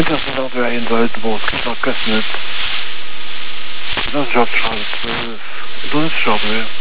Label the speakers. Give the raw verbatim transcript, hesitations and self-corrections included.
Speaker 1: Das ist auch wieder in Salzburg, nach Köstnitz. Das ist Job zwölf. So ist Job, ey.